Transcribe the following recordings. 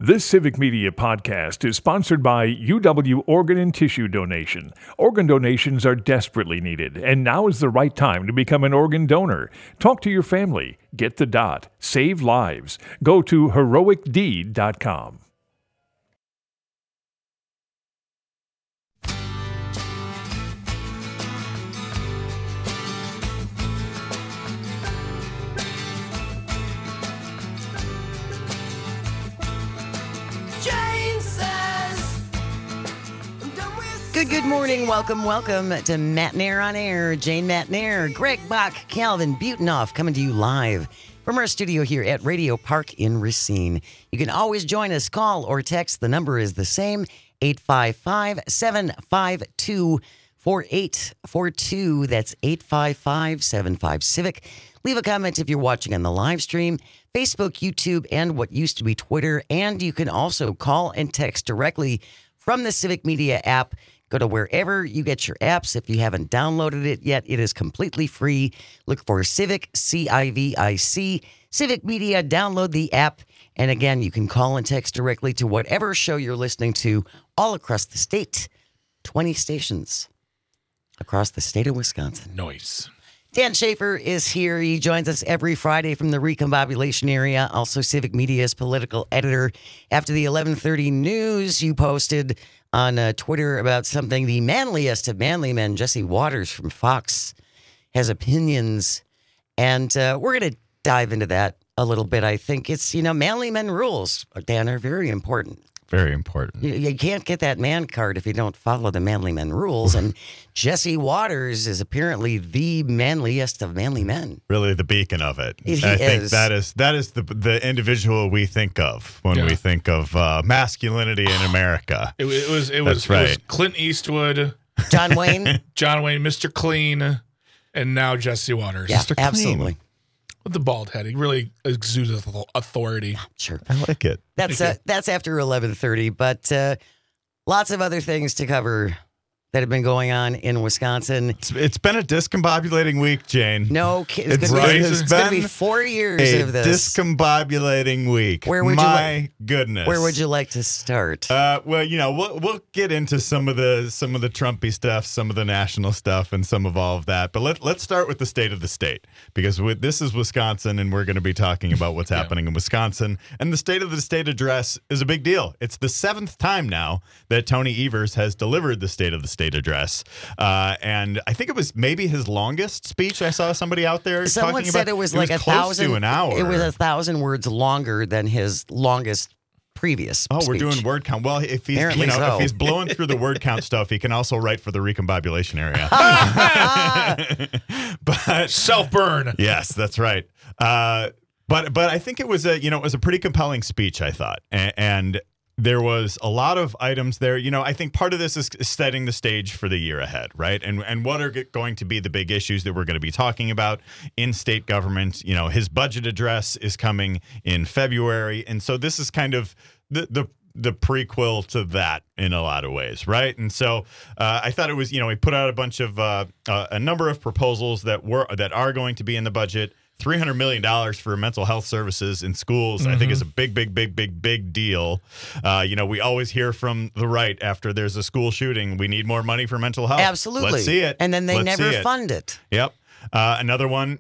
This Civic Media podcast is sponsored by UW Organ and Tissue Donation. Organ donations are desperately needed, and now is the right time to become an organ donor. Talk to your family. Get the dot. Save lives. Go to heroicdeed.com. Good morning. Welcome to Matt Nair on Air. Jane Matt Nair, Greg Bach, Calvin Butenoff coming to you live from our studio here at Radio Park in Racine. You can always join us, call or text. The number is the same, 855-752-4842. That's 855-75-CIVIC. Leave a comment if you're watching on the live stream, Facebook, YouTube, and what used to be Twitter. And you can also call and text directly from the Civic Media app. Go to wherever you get your apps. If you haven't downloaded it yet, it is completely free. Look for Civic, C-I-V-I-C, Civic Media. Download the app. And again, you can call and text directly to whatever show you're listening to all across the state. 20 stations across the state of Wisconsin. Nice. Dan Schaefer is here. He joins us every Friday from the Recombobulation area. Also, Civic Media's political editor. After the 11:30 news, you posted on Twitter about something. The manliest of manly men, Jesse Waters from Fox, has opinions. And we're going to dive into that a little bit. I think it's, manly men rules, Dan, are very important. Very important. You can't get that man card if you don't follow the manly men rules. And Jesse Waters is apparently the manliest of manly men. Really the beacon of it. He I think is. that is the individual we think of when we think of masculinity in America. It was Clint Eastwood, John Wayne, Mr. Clean, and now Jesse Waters. Yeah, Mr. Clean. absolutely. With the bald head. He really exudes authority. Sure. I like it. That's after 11:30, but lots of other things to cover that have been going on in Wisconsin. It's been a discombobulating week, Jane. No, it's right. going to be 4 years of this. Discombobulating week. Where would My goodness. Where would you like to start? Well, we'll get into some of the Trumpy stuff, some of the national stuff, and some of all of that. But let's start with the state of the state, because this is Wisconsin, and we're going to be talking about what's happening in Wisconsin. And the state of the state address is a big deal. It's the 7th time now that Tony Evers has delivered the state of the state address, and I think it was maybe his longest speech. I saw somebody out there. Someone said it was like close to an hour. It was 1,000 words longer than his longest previous. Oh, speech. We're doing word count. Well, if he's so. if he's blowing through the word count stuff, he can also write for the Recombobulation area. But Self-burn. yes, that's right. But I think it was a pretty compelling speech, I thought, and there was a lot of items there. I think part of this is setting the stage for the year ahead, right? And what are going to be the big issues that we're going to be talking about in state government. His budget address is coming in February. And so this is kind of the prequel to that in a lot of ways, right? And so I thought it was, he put out a bunch of a number of proposals that are going to be in the budget. $300 million for mental health services in schools, I think is a big deal. We always hear from the right after there's a school shooting, we need more money for mental health. Absolutely. Let's see it. And then they never fund it. Yep. Another one,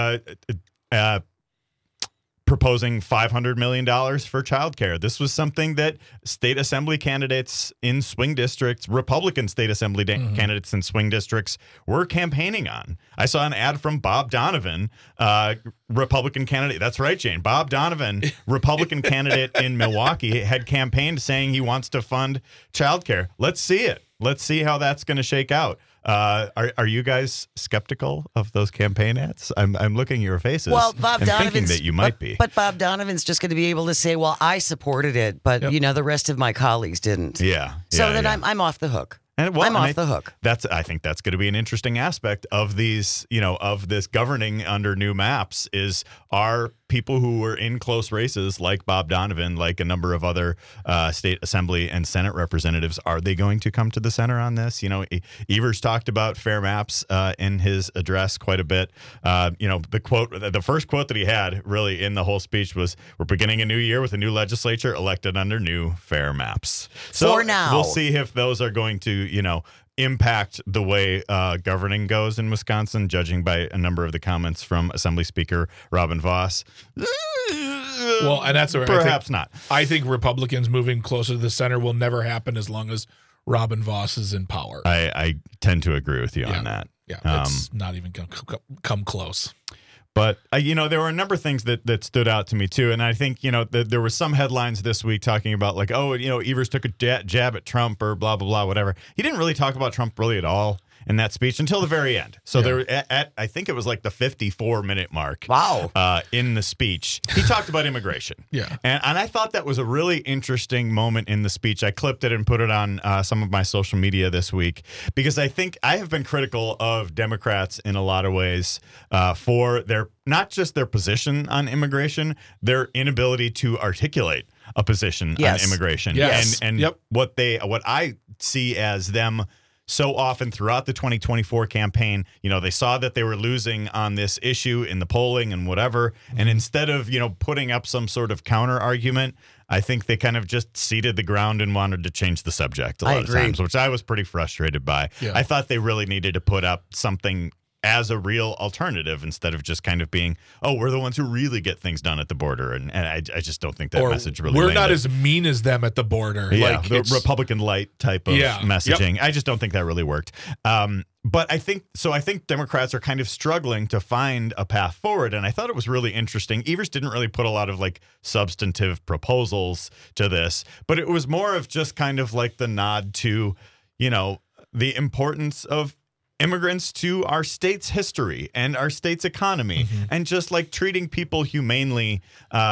proposing $500 million for childcare. This was something that state assembly candidates in swing districts, Republican state assembly candidates in swing districts, were campaigning on. I saw an ad from Bob Donovan, Republican candidate. That's right, Jane. Bob Donovan, Republican candidate in Milwaukee, had campaigned saying he wants to fund childcare. Let's see it. Let's see how that's going to shake out. Are you guys skeptical of those campaign ads? I'm looking at your faces. Well, Bob Donovan's thinking that you might be. But Bob Donovan's just going to be able to say, "Well, I supported it, but the rest of my colleagues didn't." Yeah. So then I'm off the hook. I'm off the hook. I think that's going to be an interesting aspect of these, of this governing under new maps is, are people who were in close races, like Bob Donovan, like a number of other state assembly and Senate representatives, are they going to come to the center on this? Evers talked about fair maps in his address quite a bit. The first quote that he had really in the whole speech was, "We're beginning a new year with a new legislature elected under new fair maps." So For now. we'll see if those are going to, impact the way governing goes in Wisconsin, judging by a number of the comments from Assembly Speaker Robin Voss. Well, and that's perhaps not. I think Republicans moving closer to the center will never happen as long as Robin Voss is in power. I tend to agree with you on that. Yeah, it's not even going to come close. But, there were a number of things that stood out to me, too. And I think, there were some headlines this week talking about, like, Evers took a jab at Trump or blah, blah, blah, whatever. He didn't really talk about Trump really at all in that speech until the very end. So there, I think it was like the 54-minute mark. Wow. In the speech, he talked about immigration. Yeah. And I thought that was a really interesting moment in the speech. I clipped it and put it on some of my social media this week because I think I have been critical of Democrats in a lot of ways for their, not just their position on immigration, their inability to articulate a position on immigration. Yes. And what I see as them so often throughout the 2024 campaign, they saw that they were losing on this issue in the polling and whatever. And instead of, putting up some sort of counter argument, I think they kind of just ceded the ground and wanted to change the subject a lot of times, which I was pretty frustrated by. Yeah. I thought they really needed to put up something as a real alternative instead of just kind of being, we're the ones who really get things done at the border. And I just don't think that message really we're landed. not as mean as them at the border. Yeah, like the Republican light type of messaging. Yep. I just don't think that really worked. But I think Democrats are kind of struggling to find a path forward. And I thought it was really interesting. Evers didn't really put a lot of like substantive proposals to this, but it was more of just kind of like the nod to, the importance of immigrants to our state's history and our state's economy, and just like treating people humanely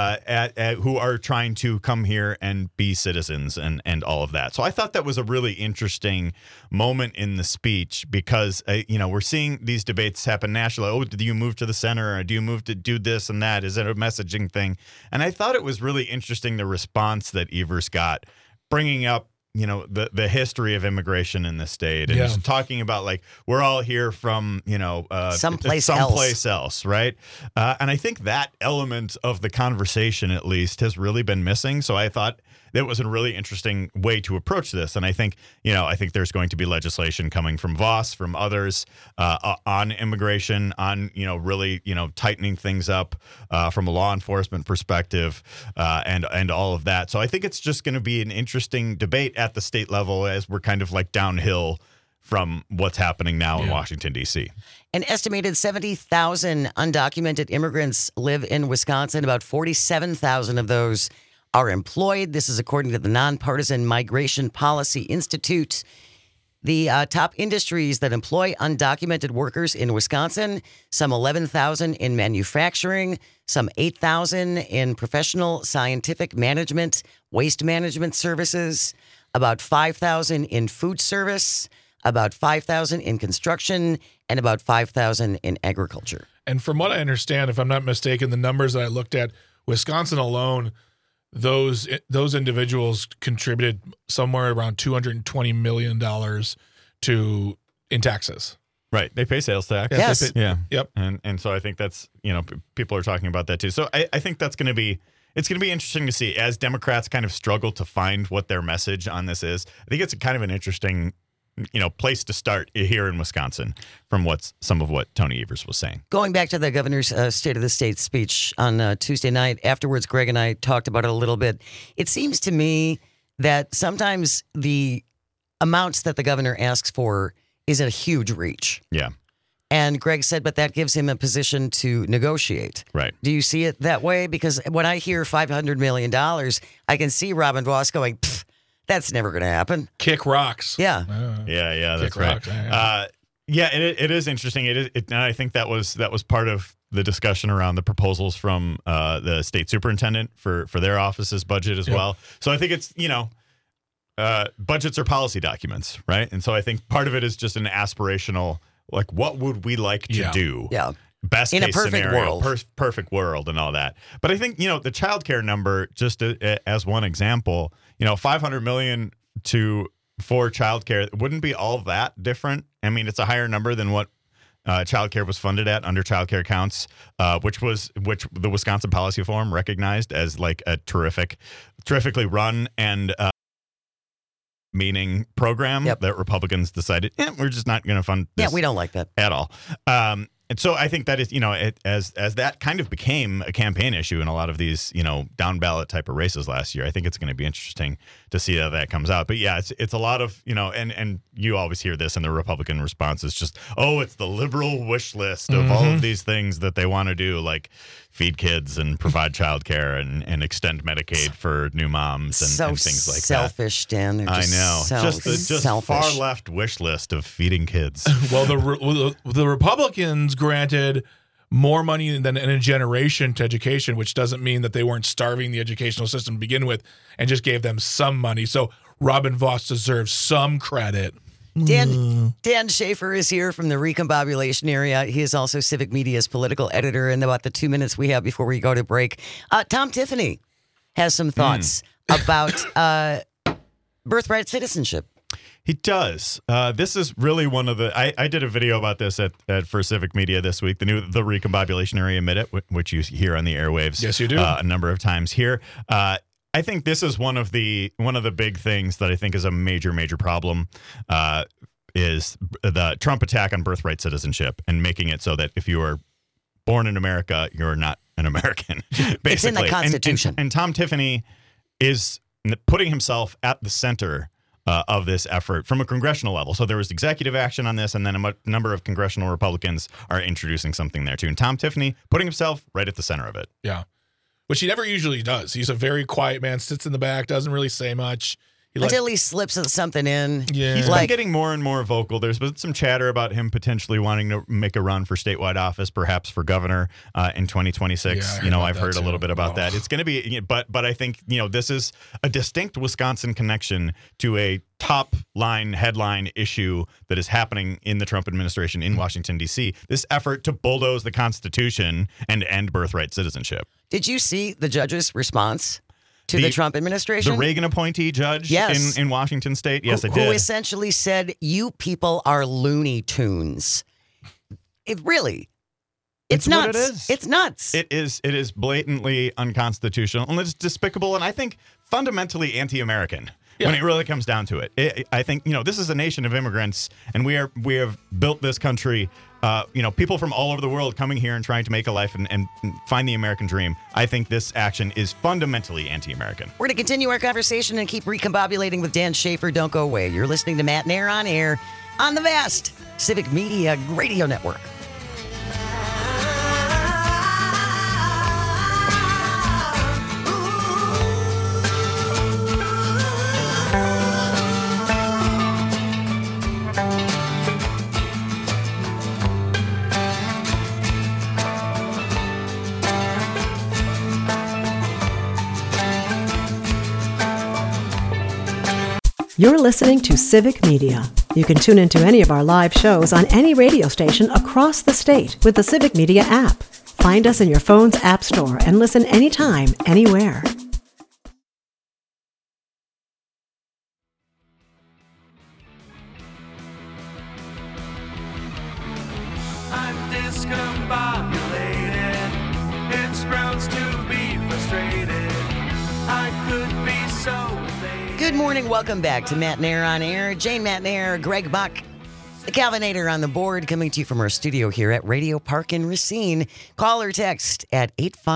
who are trying to come here and be citizens and all of that. So I thought that was a really interesting moment in the speech because, we're seeing these debates happen nationally. Oh, do you move to the center or do you move to do this and that? Is it a messaging thing? And I thought it was really interesting the response that Evers got, bringing up the history of immigration in the state and just talking about like we're all here from someplace else, right? And I think that element of the conversation at least has really been missing. So I thought that was a really interesting way to approach this. And I think there's going to be legislation coming from Voss, from others on immigration, on really tightening things up from a law enforcement perspective and all of that. So I think it's just going to be an interesting debate at the state level as we're kind of like downhill from what's happening now in Washington, D.C. An estimated 70,000 undocumented immigrants live in Wisconsin. About 47,000 of those are employed. This is according to the Nonpartisan Migration Policy Institute. The top industries that employ undocumented workers in Wisconsin, some 11,000 in manufacturing, some 8,000 in professional scientific management, waste management services, about 5,000 in food service, about 5,000 in construction, and about 5,000 in agriculture. And from what I understand, if I'm not mistaken, the numbers that I looked at, Wisconsin alone, those individuals contributed somewhere around $220 million in taxes. Right. They pay sales tax. Yes. Yep. And so I think that's, people are talking about that too. So I think it's going to be interesting to see as Democrats kind of struggle to find what their message on this is. I think it's kind of an interesting place to start here in Wisconsin from some of what Tony Evers was saying. Going back to the governor's State of the State speech on Tuesday night, afterwards, Greg and I talked about it a little bit. It seems to me that sometimes the amounts that the governor asks for is a huge reach. Yeah. And Greg said, but that gives him a position to negotiate. Right. Do you see it that way? Because when I hear $500 million, I can see Robin Voss going, that's never going to happen. Kick rocks. Yeah. Yeah, that's Kick right. rocks. It is interesting. And I think that was part of the discussion around the proposals from the state superintendent for their office's budget as well. So I think it's, budgets are policy documents, right? And so I think part of it is just an aspirational, like, what would we like to do? Yeah. best In a case perfect scenario, world. perfect world and all that. But I think, the child care number, just as one example, $500 million for child care wouldn't be all that different. I mean, it's a higher number than what child care was funded at under child care counts, which the Wisconsin Policy Forum recognized as like a terrifically run and meaning program that Republicans decided, we're just not going to fund this. Yeah, we don't like that at all. And so I think that is, as that kind of became a campaign issue in a lot of these, down ballot type of races last year, I think it's going to be interesting to see how that comes out. But yeah, it's a lot of, and you always hear this in the Republican response. It's just, it's the liberal wish list of all of these things that they want to do, like feed kids and provide child care and extend Medicaid for new moms and things like selfish, that. Dan. They're just Just selfish. far left wish list of feeding kids. Well, the Republicans granted more money than in a generation to education, which doesn't mean that they weren't starving the educational system to begin with, and just gave them some money. So Robin Vos deserves some credit. Dan Schaefer is here from the recombobulation area. He is also Civic Media's political editor. In about the 2 minutes we have before we go to break, Tom Tiffany has some thoughts about birthright citizenship. He does. This is really one of the. I did a video about this for Civic Media this week. The Recombobulation Area Minute, which you hear on the airwaves. Yes, you do. A number of times here. I think this is one of the big things that I think is a major problem. Is the Trump attack on birthright citizenship and making it so that if you are born in America, you're not an American. Basically, it's in the Constitution. And Tom Tiffany is putting himself at the center of this effort from a congressional level. So there was executive action on this, and then a number of congressional Republicans are introducing something there too. And Tom Tiffany putting himself right at the center of it. Yeah. Which he never usually does. He's a very quiet man, sits in the back, doesn't really say much. Until he slips something in. Yeah. He's been getting more and more vocal. There's been some chatter about him potentially wanting to make a run for statewide office, perhaps for governor in 2026. Yeah, I've heard a little bit about that. It's going to be, but I think, this is a distinct Wisconsin connection to a top line headline issue that is happening in the Trump administration in Washington, D.C. This effort to bulldoze the Constitution and end birthright citizenship. Did you see the judge's response to the Trump administration? The Reagan appointee judge in Washington State? Yes, I did. Who essentially said, you people are Looney Tunes. It's nuts. What it is. It's nuts. It is blatantly unconstitutional, and it's despicable, and I think fundamentally anti-American. When it really comes down to it, I think this is a nation of immigrants, and we have built this country. People from all over the world coming here and trying to make a life and find the American dream. I think this action is fundamentally anti-American. We're going to continue our conversation and keep recombobulating with Dan Schaefer. Don't go away. You're listening to Matt Nair on air on the vast Civic Media Radio Network. You're listening to Civic Media. You can tune into any of our live shows on any radio station across the state with the Civic Media app. Find us in your phone's app store and listen anytime, anywhere. I'm discombobulated. It's grounds to be frustrated. I could be so elated. Good morning. Welcome back to Matt Nair on air. Jane Matt Nair, Greg Buck, the Calvinator on the board, coming to you from our studio here at Radio Park in Racine. Call or text at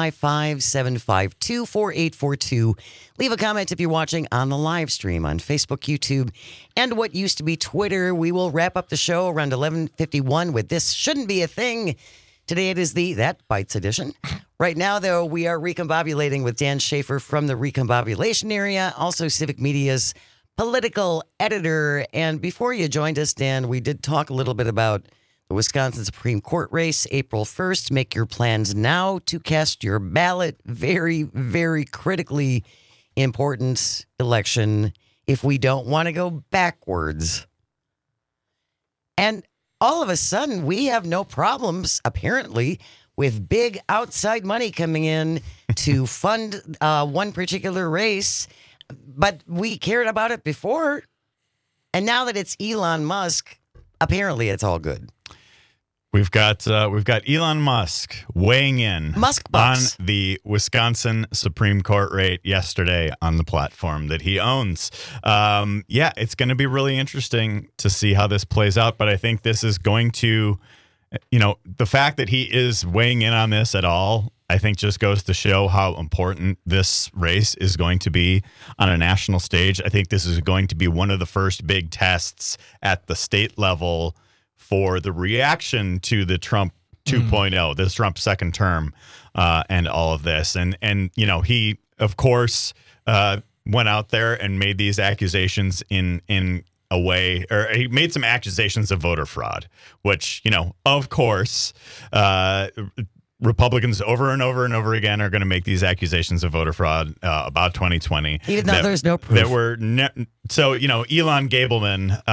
855-752-4842. Leave a comment if you're watching on the live stream on Facebook, YouTube, and what used to be Twitter. We will wrap up the show around 11:51 with This Shouldn't Be a Thing. Today it is the That Bites edition. Right now, though, we are recombobulating with Dan Schaefer from the recombobulation area, also Civic Media's political editor. And before you joined us, Dan, we did talk a little bit about the Wisconsin Supreme Court race, April 1st. Make your plans now to cast your ballot. Very, very critically important election if we don't want to go backwards. And all of a sudden we have no problems, apparently, with big outside money coming in to fund one particular race. But we cared about it before. And now that it's Elon Musk, apparently it's all good. We've got Elon Musk weighing in Musk on bucks. the Wisconsin Supreme Court race yesterday on the platform that he owns. It's going to be really interesting to see how this plays out. But I think this is going to, the fact that he is weighing in on this at all, I think just goes to show how important this race is going to be on a national stage. I think this is going to be one of the first big tests at the state level for the reaction to the Trump 2.0, this Trump second term, and all of this. And he, of course, went out there and made these accusations in a way, or he made some accusations of voter fraud, which, of course, Republicans over and over and over again are going to make these accusations of voter fraud about 2020. Even though there's no proof. So, Elon Gableman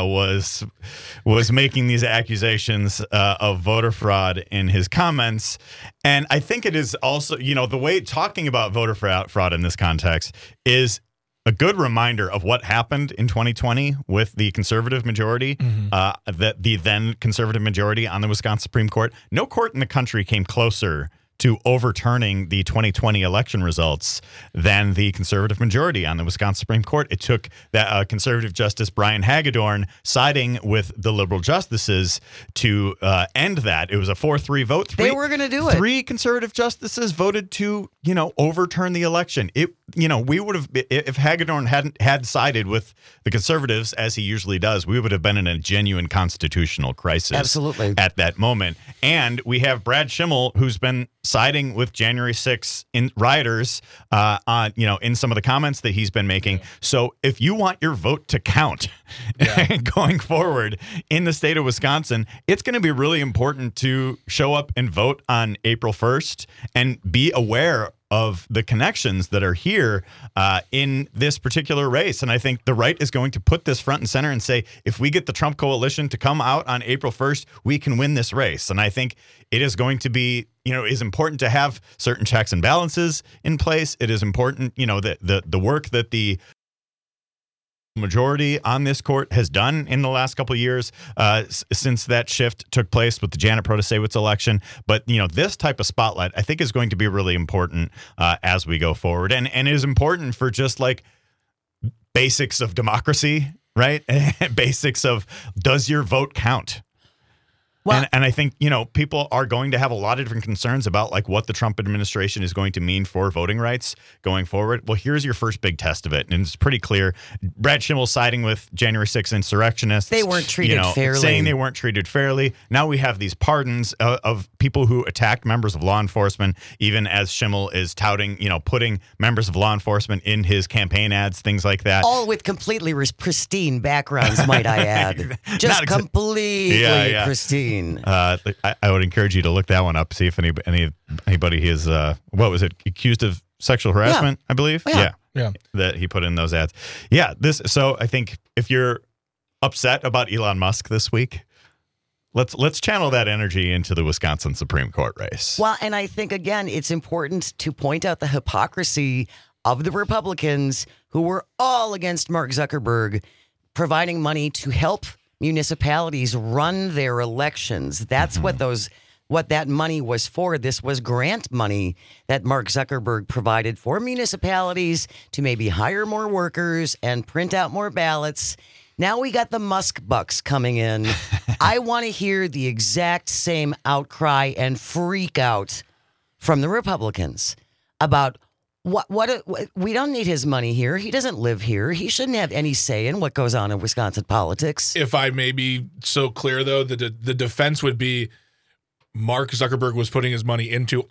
was making these accusations of voter fraud in his comments. And I think it is also, the way talking about voter fraud in this context is a good reminder of what happened in 2020 with the conservative majority, the then conservative majority on the Wisconsin Supreme Court. No court in the country came closer to overturning the 2020 election results than the conservative majority on the Wisconsin Supreme Court. It took that conservative Justice Brian Hagedorn siding with the liberal justices to end that. It was a 4-3 vote. They were going to do it. 3 conservative justices voted to, overturn the election. We would have, if Hagedorn hadn't had sided with the conservatives, as he usually does, we would have been in a genuine constitutional crisis. Absolutely. At that moment. And we have Brad Schimmel, who's been siding with January 6th rioters in some of the comments that he's been making. So if you want your vote to count going forward in the state of Wisconsin, it's going to be really important to show up and vote on April 1st and be aware of the connections that are here in this particular race. And I think the right is going to put this front and center and say, if we get the Trump coalition to come out on April 1st, we can win this race. And I think it is going to be, is important to have certain checks and balances in place. It is important, that the work that the majority on this court has done in the last couple of years since that shift took place with the Janet Protasiewicz election. But, this type of spotlight, I think, is going to be really important as we go forward. And it is important for just like basics of democracy, right? Basics of, does your vote count? Well, And I think, people are going to have a lot of different concerns about like what the Trump administration is going to mean for voting rights going forward. Well, here's your first big test of it. And it's pretty clear. Brad Schimmel siding with January 6th insurrectionists. They weren't treated fairly. Saying they weren't treated fairly. Now we have these pardons of people who attacked members of law enforcement, even as Schimmel is touting, putting members of law enforcement in his campaign ads, things like that. All with completely pristine backgrounds, might I add. Just completely pristine. I would encourage you to look that one up, see if anybody is what was it, accused of sexual harassment, I believe. Yeah. That he put in those ads. So I think if you're upset about Elon Musk this week, let's channel that energy into the Wisconsin Supreme Court race. Well, and I think again it's important to point out the hypocrisy of the Republicans who were all against Mark Zuckerberg providing money to help municipalities run their elections. That's what that money was for. This was grant money that Mark Zuckerberg provided for municipalities to maybe hire more workers and print out more ballots. Now we got the Musk bucks coming in. I want to hear the exact same outcry and freak out from the Republicans about what we don't need his money here. He doesn't live here. He shouldn't have any say in what goes on in Wisconsin politics. If I may be so clear, though, the defense would be Mark Zuckerberg was putting his money into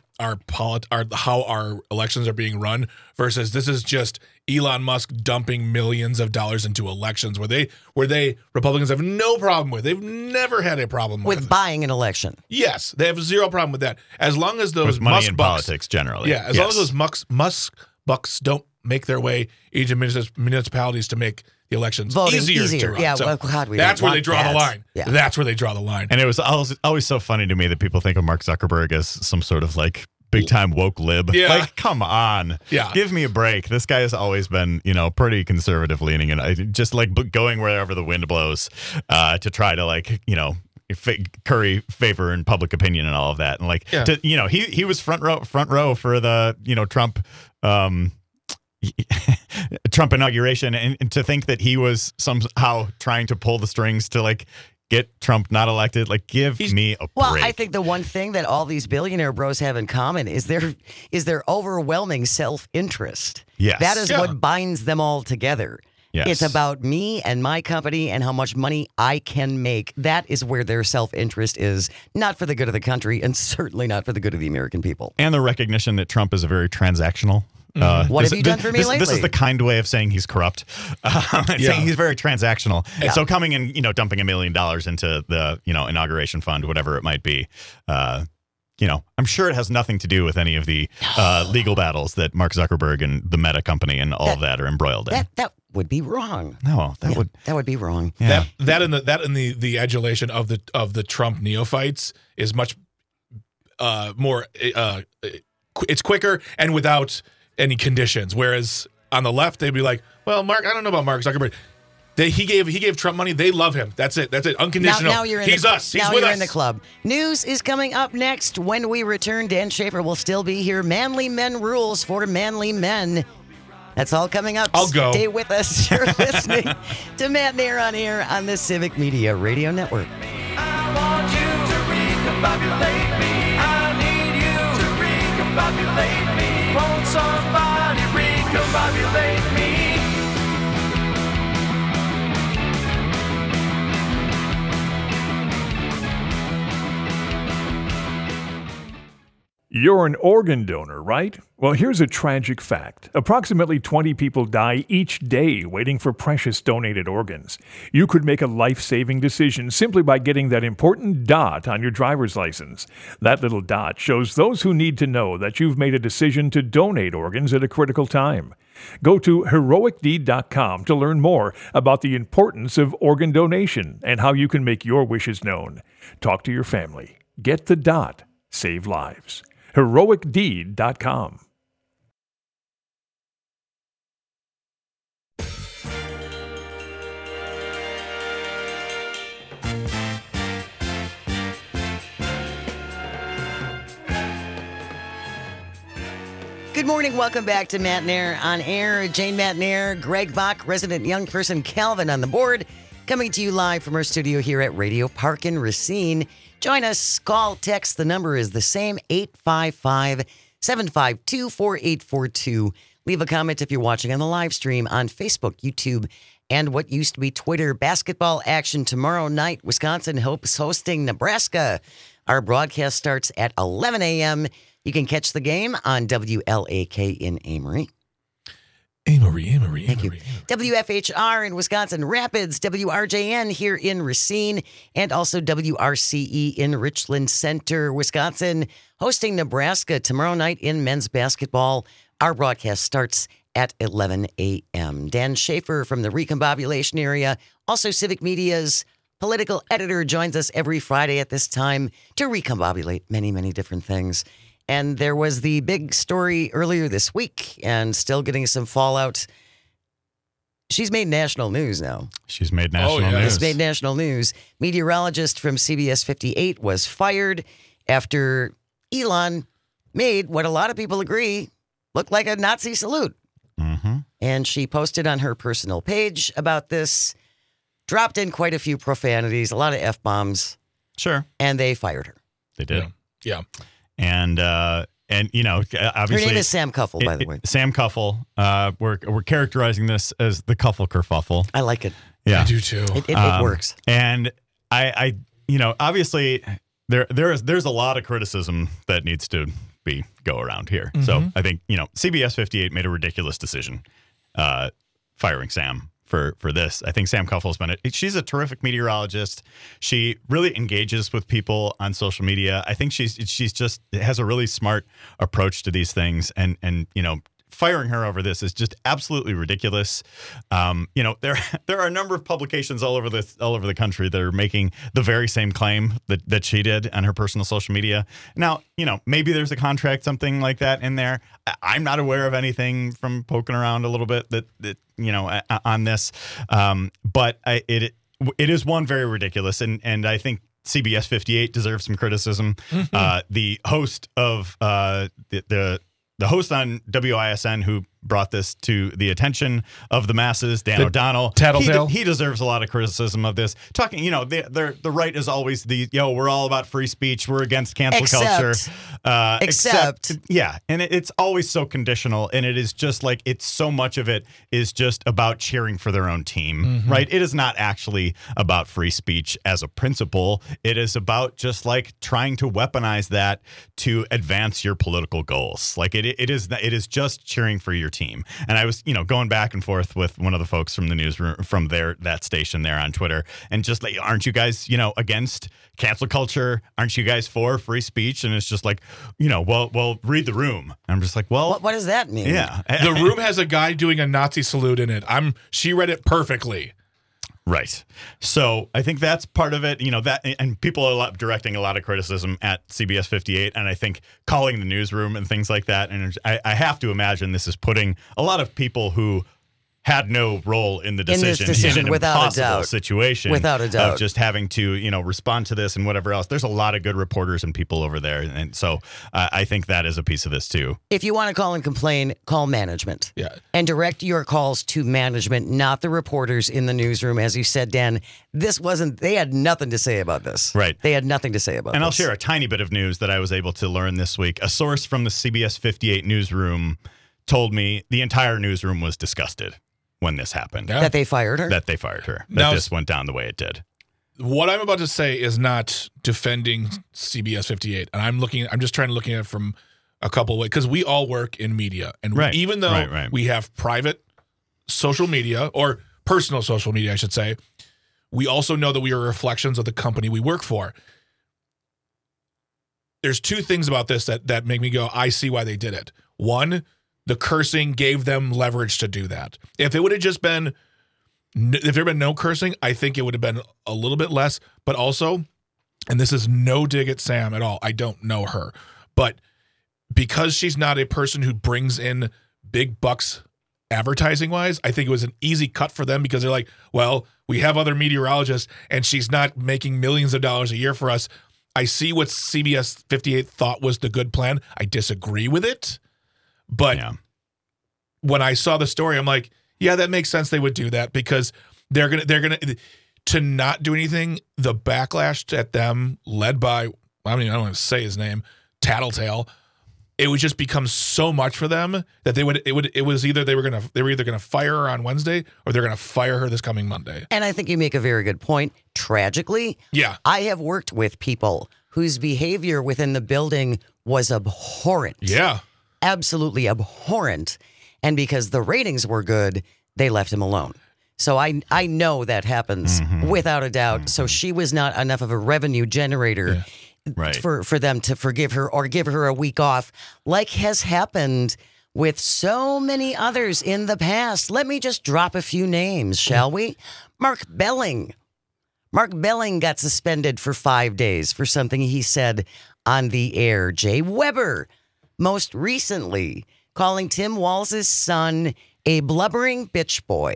how our elections are being run versus this is just Elon Musk dumping millions of dollars into elections where they Republicans have no problem with. They've never had a problem with buying an election. Yes, they have zero problem with that. As long as those with money Musk in bucks, politics generally. Yeah, as long as those Musk bucks don't make their way into municipalities to make the elections Voting easier to easier. run. Yeah, So well, God, we that's don't where they want draw the that. line. Yeah. That's where they draw the line. And it was always so funny to me that people think of Mark Zuckerberg as some sort of like big time woke lib. Yeah. Like, come on. Yeah. Give me a break. This guy has always been, pretty conservative leaning, and I just like going wherever the wind blows to try to like, curry favor in public opinion and all of that. And like, he was front row for the, Trump, Trump inauguration, and to think that he was somehow trying to pull the strings to like get Trump not elected, like give me a break. Well, I think the one thing that all these billionaire bros have in common is their overwhelming self-interest. Yes. That is Yeah. what binds them all together. Yes. It's about me and my company and how much money I can make. That is where their self-interest is, not for the good of the country and certainly not for the good of the American people. And the recognition that Trump is a very transactional. What have you done for me This lately? is the kind way of saying he's corrupt. Saying he's very transactional. And so coming in, dumping $1 million into the, inauguration fund, whatever it might be, I'm sure it has nothing to do with any of the legal battles that Mark Zuckerberg and the Meta company and all of that are embroiled in. That would be wrong. No, that would be wrong. Yeah. That and the adulation of the Trump neophytes is much more. It's quicker and without any conditions. Whereas on the left, they'd be like, "Well, Mark, I don't know about Mark Zuckerberg. He gave Trump money. They love him. That's it. Unconditional. Now you're in He's us. He's now with you're us." in the club. News is coming up next. When we return, Dan Schaefer will still be here. Manly Men rules for manly men. That's all coming up. I'll go. Stay with us. You're listening to Matt Nair on air on the Civic Media Radio Network. I want you to recombobulate me. I need you to recombobulate me. Won't somebody recombobulate me? You're an organ donor, right? Well, here's a tragic fact. Approximately 20 people die each day waiting for precious donated organs. You could make a life-saving decision simply by getting that important dot on your driver's license. That little dot shows those who need to know that you've made a decision to donate organs at a critical time. Go to heroicdeed.com to learn more about the importance of organ donation and how you can make your wishes known. Talk to your family. Get the dot. Save lives. heroicdeed.com. Good morning. Welcome back to Matt Nair on air. Jane Matt Nair, Greg Bach, resident young person Calvin on the board, coming to you live from our studio here at Radio Park in Racine. Join us. Call, text. The number is the same, 855-752-4842. Leave a comment if you're watching on the live stream on Facebook, YouTube, and what used to be Twitter. Basketball action tomorrow night. Wisconsin hopes hosting Nebraska. Our broadcast starts at 11 a.m. You can catch the game on WLAK in Amory. Amory. Thank you. WFHR in Wisconsin Rapids, WRJN here in Racine, and also WRCE in Richland Center, Wisconsin, hosting Nebraska tomorrow night in men's basketball. Our broadcast starts at 11 a.m. Dan Schaefer from the Recombobulation area, also Civic Media's political editor, joins us every Friday at this time to recombobulate many, many different things. And there was the big story earlier this week and still getting some fallout. She's made national news now. She's made national yeah. news. She's made national news. Meteorologist from CBS 58 was fired after Elon made what a lot of people agree looked like a Nazi salute. Mm-hmm. And she posted on her personal page about this, dropped in quite a few profanities, a lot of F-bombs, Sure. and they fired her. They did. Yeah. And obviously Her name is Sam Cuffle, by the way. Sam Cuffle. We're characterizing this as the Cuffle kerfuffle. I like it. Yeah. I do too. It works. And I obviously there's a lot of criticism that needs to go around here. Mm-hmm. So I think, CBS 58 made a ridiculous decision firing Sam for this. I think Sam Cuffle's she's a terrific meteorologist. She really engages with people on social media. I think she's just has a really smart approach to these things, and firing her over this is just absolutely ridiculous. You know, there are a number of publications all over the country that are making the very same claim that she did on her personal social media. Now, you know, maybe there's a contract, something like that in there. I'm not aware of anything from poking around a little bit that you know, on this. But it is one very ridiculous, and I think CBS 58 deserves some criticism. The host of the host on WISN who brought this to the attention of the masses, Dan O'Donnell, Tattletale. He deserves a lot of criticism of this. Talking, you know, the right is always we're all about free speech, we're against cancel culture. Except, yeah, and it's always so conditional, and it is just like it's so much of it is just about cheering for their own team, right? It is not actually about free speech as a principle. It is about just like trying to weaponize that to advance your political goals. Like it is just cheering for your team. And I was, you know, going back and forth with one of the folks from the newsroom from that station there on Twitter, and just like, aren't you guys, you know, against cancel culture? Aren't you guys for free speech? And it's just like, you know, well, read the room. I'm just like, well, What does that mean? yeah, The Room has a guy doing a Nazi salute in it. She read it perfectly. right. So I think that's part of it, you know, that, and people are directing a lot of criticism at CBS 58, and I think calling the newsroom and things like that. And I have to imagine this is putting a lot of people who had no role in the decision, in an without a impossible doubt. situation, Without a doubt. of just having to, you know, respond to this and whatever else. There's a lot of good reporters and people over there, and so I think that is a piece of this too. If you want to call and complain, call management. Yeah. And direct your calls to management, not the reporters in the newsroom. As you said, Dan, they had nothing to say about this. Right. They had nothing to say about And this. I'll share a tiny bit of news that I was able to learn this week. A source from the CBS 58 newsroom told me the entire newsroom was disgusted when this happened. Yeah. That they fired her? That they fired her. Now- That this went down the way it did. What I'm about to say is not defending CBS 58, and I'm just trying to look at it from a couple of ways, because we all work in media, and Right. even though Right. we have private social media, or personal social media, I should say, we also know that we are reflections of the company we work for. There's two things about this that make me go, I see why they did it. One, the cursing gave them leverage to do that. If it would have just been, if there had been no cursing, I think it would have been a little bit less. But also, and this is no dig at Sam at all, I don't know her, but because she's not a person who brings in big bucks advertising wise, I think it was an easy cut for them, because they're like, well, we have other meteorologists and she's not making millions of dollars a year for us. I see what CBS 58 thought was the good plan. I disagree with it. But Yeah. when I saw the story, I'm like, yeah, that makes sense. They would do that, because they're gonna to not do anything. The backlash at them, led by, I don't want to say his name, Tattletale, it would just become so much for them that they was either they were either gonna fire her on Wednesday, or they're gonna fire her this coming Monday. And I think you make a very good point. Tragically, Yeah. I have worked with people whose behavior within the building was abhorrent. Yeah. Absolutely abhorrent. And because the ratings were good, they left him alone. So I know that happens without a doubt. So she was not enough of a revenue generator Right. for them to forgive her or give her a week off, like has happened with so many others in the past. Let me just drop a few names, shall we? Mark Belling. Mark Belling got suspended for 5 days for something he said on the air. Jay Weber, most recently, calling Tim Walz' son a blubbering bitch boy.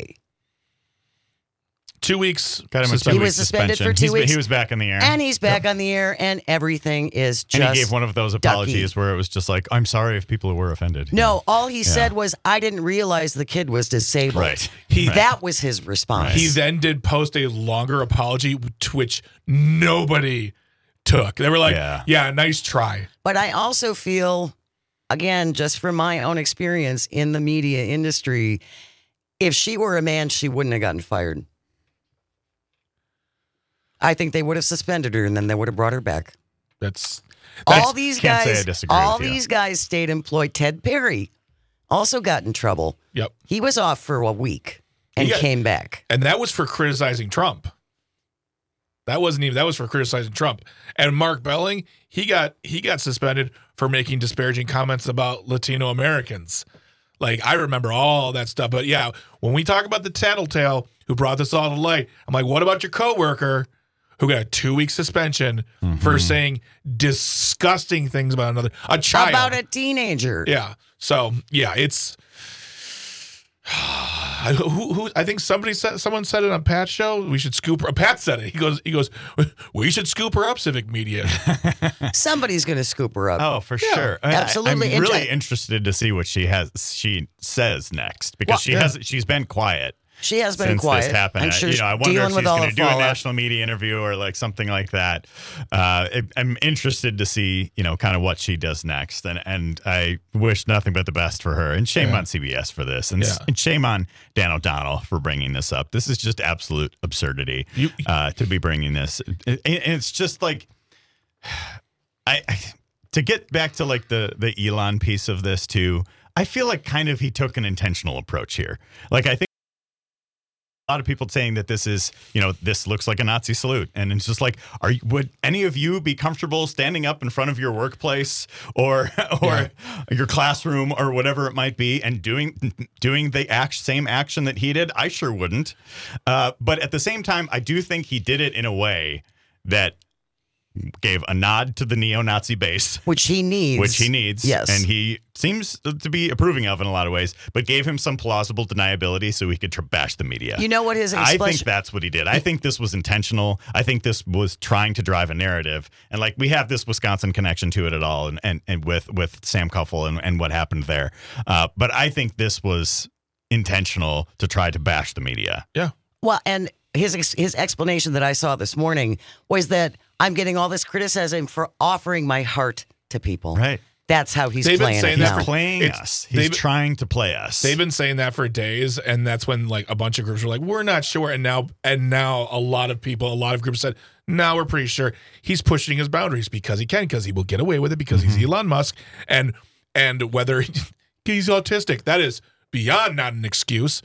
2 weeks. Got him a suspended. He was suspended for 2 weeks. He was back in the air. And he's back on the air, and everything is just And he gave one of those apologies where it was just like, I'm sorry if people were offended. No, all he said was, I didn't realize the kid was disabled. Right. That was his response. He then did post a longer apology, to which nobody took. They were like, yeah, nice try. But I also feel, again, just from my own experience in the media industry, if she were a man, she wouldn't have gotten fired. I think they would have suspended her, and then they would have brought her back. That's All these can't say I guys, disagree all with you. these guys stayed employed. Ted Perry also got in trouble. Yep. He was off for a week and He got- came back. And that was for criticizing Trump. That was for criticizing Trump. And Mark Belling, he got suspended for making disparaging comments about Latino Americans. Like, I remember all that stuff. But yeah, when we talk about the tattletale who brought this all to light, I'm like, what about your coworker who got a 2-week suspension for saying disgusting things about a child? About a teenager. Yeah. So yeah, it's. I think someone said it on Pat's show. We should scoop her. Pat said it. He goes. We should scoop her up, Civic Media. Somebody's going to scoop her up. Oh, for sure. Absolutely. I'm really interested to see what she says next because she's been quiet. She has been since quiet. this happened. I'm sure I wonder if dealing she's with all going the to do a fallout. national media interview or like something like that. I'm interested to see, kind of what she does next. And I wish nothing but the best for her. And shame on CBS for this. And shame on Dan O'Donnell for bringing this up. This is just absolute absurdity to be bringing this. And it's just like, to get back to like the Elon piece of this too, I feel like kind of he took an intentional approach here. Like I think a lot of people saying that this is, this looks like a Nazi salute. And it's just like, would any of you be comfortable standing up in front of your workplace or your classroom or whatever it might be and doing the same action that he did? I sure wouldn't. But at the same time, I do think he did it in a way that gave a nod to the neo-Nazi base. Which he needs. Yes. And he seems to be approving of in a lot of ways, but gave him some plausible deniability so he could bash the media. You know what his I think that's what he did. I think this was intentional. I think this was trying to drive a narrative. And like we have this Wisconsin connection to it at all and with Sam Kuffel and what happened there. But I think this was intentional to try to bash the media. Yeah. Well, and his explanation that I saw this morning was that I'm getting all this criticism for offering my heart to people. Right. That's how he's They've been playing saying it that now. He's playing us. He's trying to play us. They've been saying that for days, and that's when like a bunch of groups were like, "We're not sure," and now a lot of groups said, "Now we're pretty sure." He's pushing his boundaries because he can, because he will get away with it because he's Elon Musk, and whether he's autistic, that is beyond not an excuse.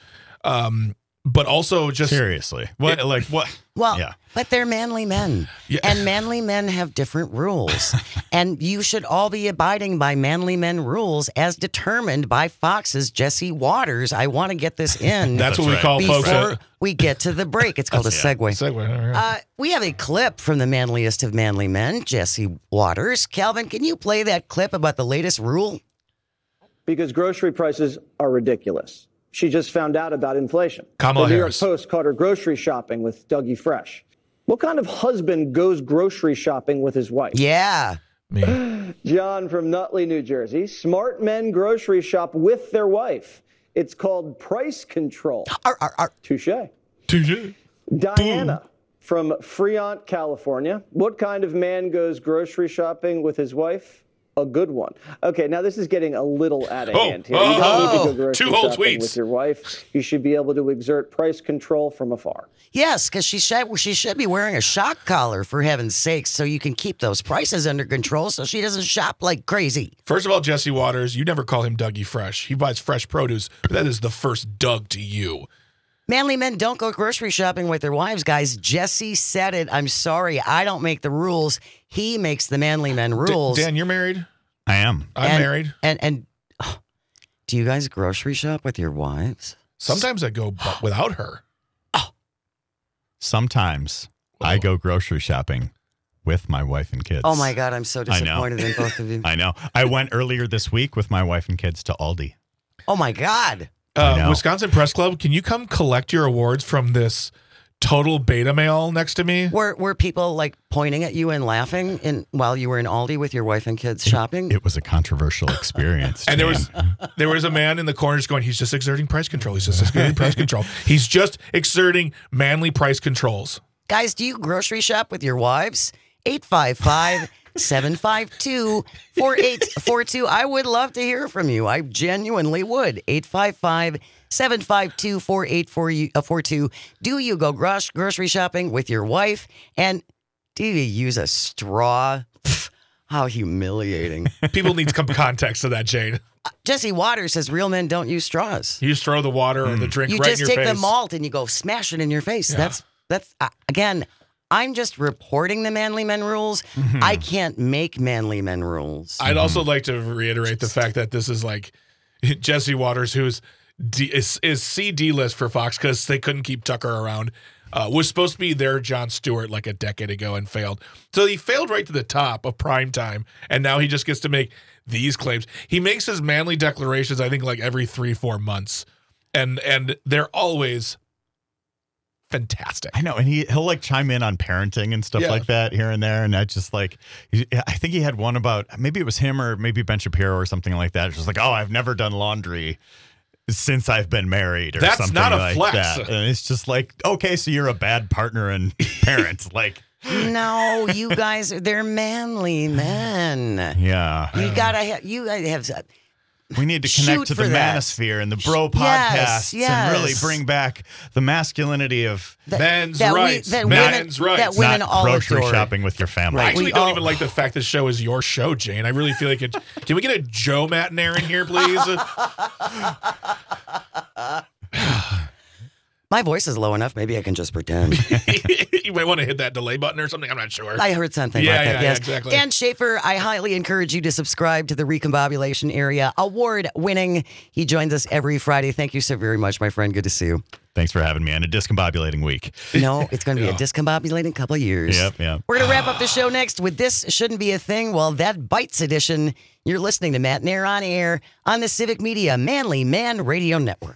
But also just seriously, what? Well, yeah. But they're manly men, and manly men have different rules, and you should all be abiding by manly men rules as determined by Fox's Jesse Waters. I want to get this in. That's what we call folks. Before we get to the break. It's called a segue. Segue. All right. We have a clip from the manliest of manly men, Jesse Waters. Calvin, can you play that clip about the latest rule? Because grocery prices are ridiculous. She just found out about inflation. Kamala the New Harris. York Post caught her grocery shopping with Dougie Fresh. What kind of husband goes grocery shopping with his wife? Yeah. Me. John from Nutley, New Jersey. Smart men grocery shop with their wife. It's called price control. Touche. Diana from Fremont, California. What kind of man goes grocery shopping with his wife? A good one. Okay, now this is getting a little out of hand here. You don't need to go grocery Two whole shopping tweets. with your wife. You should be able to exert price control from afar. Yes, because she should be wearing a shock collar, for heaven's sakes, so you can keep those prices under control so she doesn't shop like crazy. First of all, Jesse Waters, you never call him Dougie Fresh. He buys fresh produce. That is the first Doug to you. Manly men don't go grocery shopping with their wives, guys. Jesse said it. I'm sorry. I don't make the rules. He makes the manly men rules. Dan, you're married? I am. I'm married. And do you guys grocery shop with your wives? Sometimes I go without her. Sometimes I go grocery shopping with my wife and kids. Oh, my God. I'm so disappointed in both of you. I know. I went earlier this week with my wife and kids to Aldi. Oh, my God. Wisconsin Press Club, can you come collect your awards from this total beta male next to me? Were people like pointing at you and laughing while you were in Aldi with your wife and kids shopping? It was a controversial experience. And there was a man in the corner just going, he's just exerting price control. He's just exerting price control. He's just exerting manly price controls. Guys, do you grocery shop with your wives? 855-752-4842. I would love to hear from you. I genuinely would. 855-752-4842. Do you go grocery shopping with your wife? And do you use a straw? Pfft, how humiliating. People need some context to that, Jane. Jesse Waters says real men don't use straws. You just throw the water or the drink You right in just your take face. the malt and you go smash it in your face. Yeah. That's again, I'm just reporting the manly men rules. I can't make manly men rules. I'd also like to reiterate the fact that this is like, Jesse Waters, who's is C-D list for Fox because they couldn't keep Tucker around, was supposed to be their Jon Stewart like a decade ago and failed. So he failed right to the top of primetime, and now he just gets to make these claims. He makes his manly declarations, I think, like every 3-4 months, and they're always fantastic. I know, and he'll like chime in on parenting and stuff like that here and there, and I just like, I think he had one about, maybe it was him or maybe Ben Shapiro or something like that. It's just like, oh, I've never done laundry since I've been married, or That's something not a like flex. that. And it's just like, okay, so you're a bad partner and parent. Like, No, you guys, they're manly men. yeah, You gotta have. we need to Shoot connect to the for that. manosphere and the bro Yes, podcasts and really yes. bring back the masculinity of Men's that we- rights. that Men's women- rights. that women not all grocery adore. shopping with your family. Right. I actually We don't all- even like the fact this show is your show, Jane. I really feel like it. Can we get a Joe Mattinair in here, please? My voice is low enough. Maybe I can just pretend. You might want to hit that delay button or something. I'm not sure. I heard something Yeah, like that. yeah, Yes, exactly. Dan Schaefer, I highly encourage you to subscribe to the Recombobulation Area award-winning. He joins us every Friday. Thank you so very much, my friend. Good to see you. Thanks for having me on a discombobulating week. No, it's going to be a discombobulating couple of years. Yep. We're going to wrap up the show next with This Shouldn't Be a Thing. Well, that Bites edition. You're listening to Matt Nair on air on the Civic Media Manly Man Radio Network.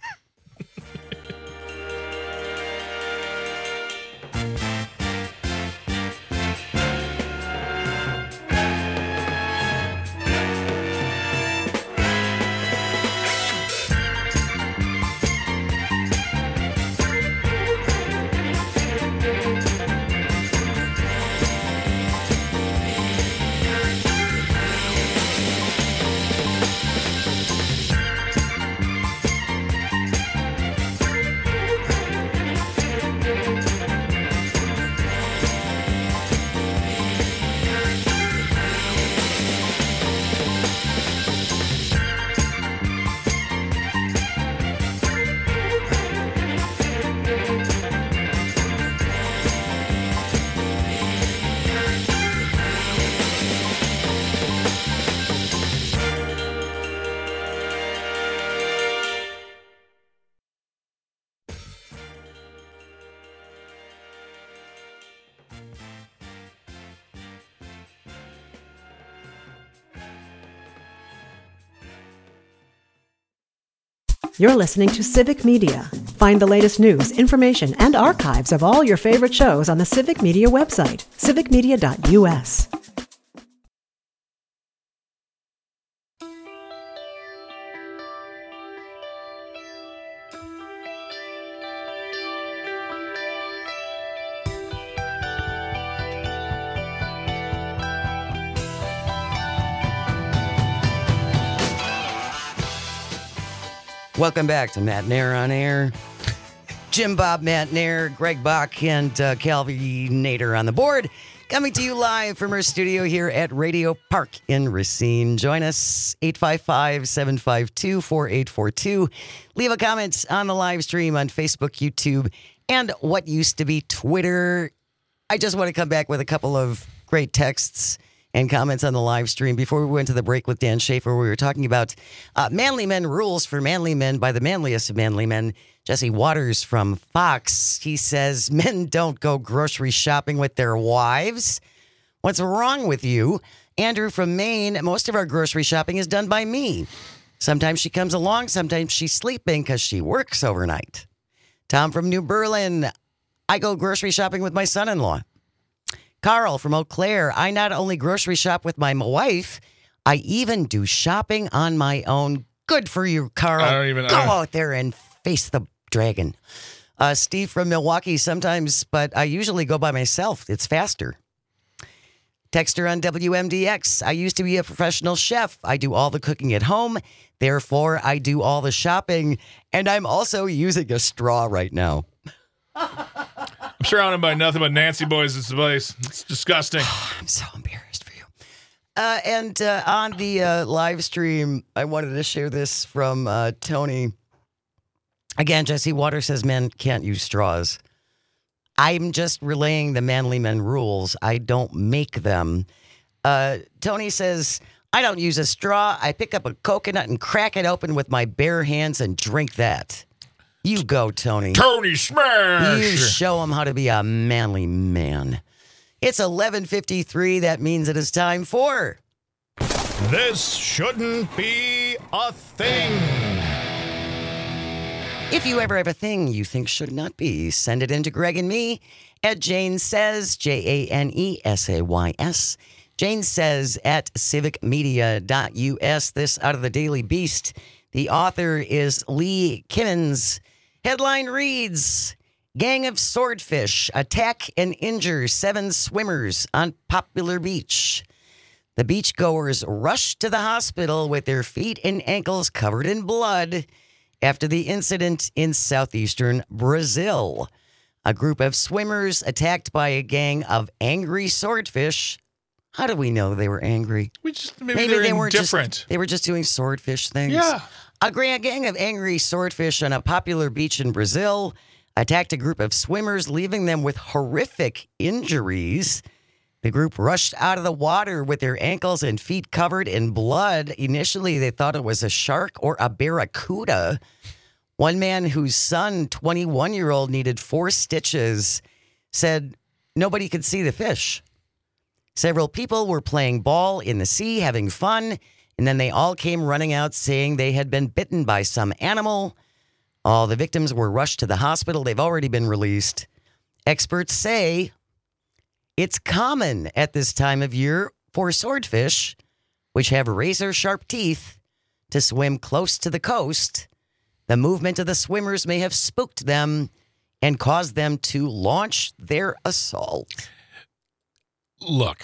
You're listening to Civic Media. Find the latest news, information, and archives of all your favorite shows on the Civic Media website, civicmedia.us. Welcome back to Matt Nair on air. Jim Bob Matt Nair, Greg Bach, and Calvy Nader on the board. Coming to you live from our studio here at Radio Park in Racine. Join us, 855-752-4842. Leave a comment on the live stream on Facebook, YouTube, and what used to be Twitter. I just want to come back with a couple of great texts and comments on the live stream. Before we went to the break with Dan Schaefer, we were talking about manly men rules for manly men by the manliest of manly men, Jesse Waters from Fox. He says, men don't go grocery shopping with their wives. What's wrong with you? Andrew from Maine, most of our grocery shopping is done by me. Sometimes she comes along, sometimes she's sleeping because she works overnight. Tom from New Berlin, I go grocery shopping with my son-in-law. Carl from Eau Claire, I not only grocery shop with my wife, I even do shopping on my own. Good for you, Carl. Go out there and face the dragon. Steve from Milwaukee, sometimes, but I usually go by myself. It's faster. Texter on WMDX, I used to be a professional chef. I do all the cooking at home. Therefore, I do all the shopping. And I'm also using a straw right now. I'm surrounded by nothing but Nancy boys in this place. It's disgusting. I'm so embarrassed for you. And on the live stream, I wanted to share this from Tony. Again, Jesse Waters says men can't use straws. I'm just relaying the manly men rules. I don't make them. Tony says, I don't use a straw. I pick up a coconut and crack it open with my bare hands and drink that. You go, Tony. Tony Smash! You show him how to be a manly man. It's 11:53. That means it is time for... This shouldn't be a thing. If you ever have a thing you think should not be, send it in to Greg and me at Jane Says, JaneSays. Jane Says at civicmedia.us. This out of the Daily Beast. The author is Lee Kimmons. Headline reads, Gang of Swordfish attack and injure 7 swimmers on popular beach. The beachgoers rushed to the hospital with their feet and ankles covered in blood after the incident in southeastern Brazil. A group of swimmers attacked by a gang of angry swordfish. How do we know they were angry? Maybe they were indifferent. They were just doing swordfish things. Yeah. A gang of angry swordfish on a popular beach in Brazil attacked a group of swimmers, leaving them with horrific injuries. The group rushed out of the water with their ankles and feet covered in blood. Initially, they thought it was a shark or a barracuda. One man whose son, 21-year-old, needed 4 stitches, said nobody could see the fish. Several people were playing ball in the sea, having fun, and then they all came running out saying they had been bitten by some animal. All the victims were rushed to the hospital. They've already been released. Experts say it's common at this time of year for swordfish, which have razor-sharp teeth, to swim close to the coast. The movement of the swimmers may have spooked them and caused them to launch their assault. Look,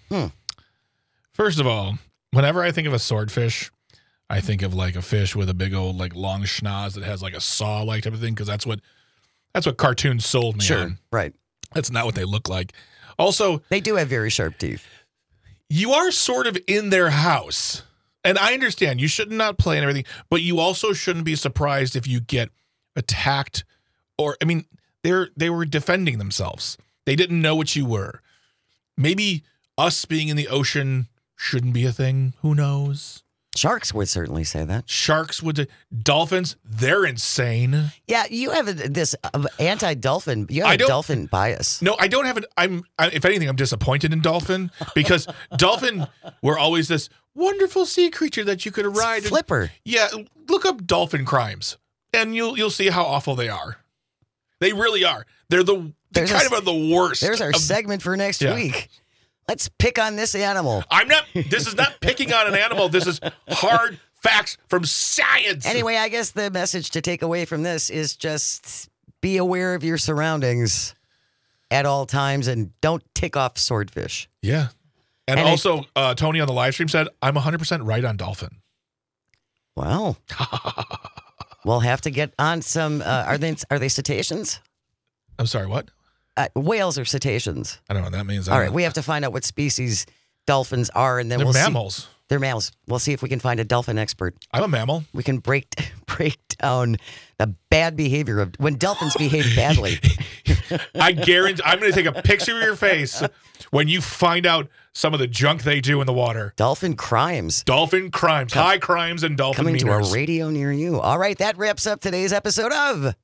first of all, whenever I think of a swordfish, I think of like a fish with a big old like long schnoz that has like a saw-like type of thing, because that's what cartoons sold me on. Right. That's not what they look like. Also, they do have very sharp teeth. You are sort of in their house. And I understand you should not play and everything, but you also shouldn't be surprised if you get attacked or, I mean, they were defending themselves. They didn't know what you were. Maybe us being in the ocean shouldn't be a thing. Who knows? Sharks would certainly say that. Sharks would. Dolphins, they're insane. Yeah, you have this anti-dolphin. You have a dolphin bias. No, I don't have it. If anything, I'm disappointed in dolphin because dolphin were always this wonderful sea creature that you could ride. Flipper. Yeah, look up dolphin crimes, and you'll see how awful they are. They really are. They're the worst. There's our segment for next week. Let's pick on this animal. This is not picking on an animal. This is hard facts from science. Anyway, I guess the message to take away from this is just be aware of your surroundings at all times and don't tick off swordfish. Yeah. And also, Tony on the live stream said, I'm 100% right on dolphin. Well, we'll have to get on some, are they cetaceans? I'm sorry, what? Whales are cetaceans. I don't know what that means. All right, we have to find out what species dolphins are, and then they're we'll mammals. See. They're mammals. We'll see if we can find a dolphin expert. I'm a mammal. We can break down the bad behavior of when dolphins behave badly. I guarantee I'm going to take a picture of your face when you find out some of the junk they do in the water. Dolphin crimes. High crimes and dolphin coming meters. To a radio near you. All right, that wraps up today's episode of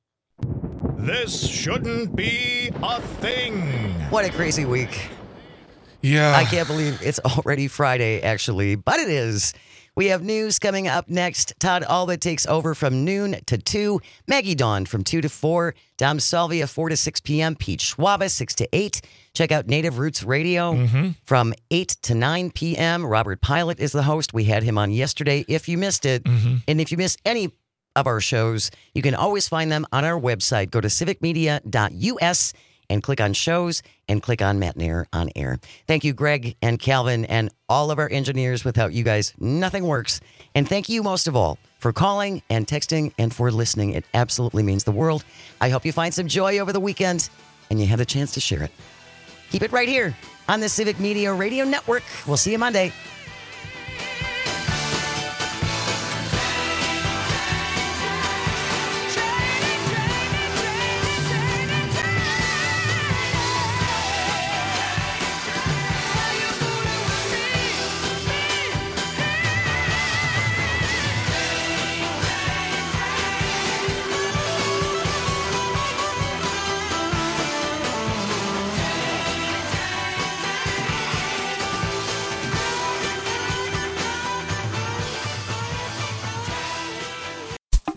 This Shouldn't Be a Thing. What a crazy week. Yeah. I can't believe it's already Friday, actually, but it is. We have news coming up next. Todd Alba takes over from noon to 2. Maggie Dawn from 2 to 4. Dom Salvia 4 to 6 p.m. Pete Schwaba 6 to 8. Check out Native Roots Radio from 8 to 9 p.m. Robert Pilot is the host. We had him on yesterday. If you missed it, and if you missed any of our shows, you can always find them on our website. Go to civicmedia.us and click on shows and click on Matt Nair on air. Thank you, Greg and Calvin and all of our engineers. Without you guys, nothing works. And thank you most of all for calling and texting and for listening. It absolutely means the world. I hope you find some joy over the weekend and you have a chance to share it. Keep it right here on the Civic Media Radio Network. We'll see you Monday.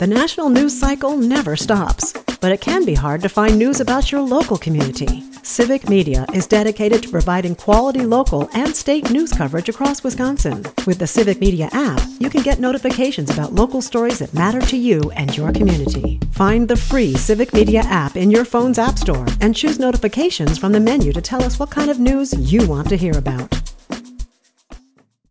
The national news cycle never stops, but it can be hard to find news about your local community. Civic Media is dedicated to providing quality local and state news coverage across Wisconsin. With the Civic Media app, you can get notifications about local stories that matter to you and your community. Find the free Civic Media app in your phone's app store and choose notifications from the menu to tell us what kind of news you want to hear about.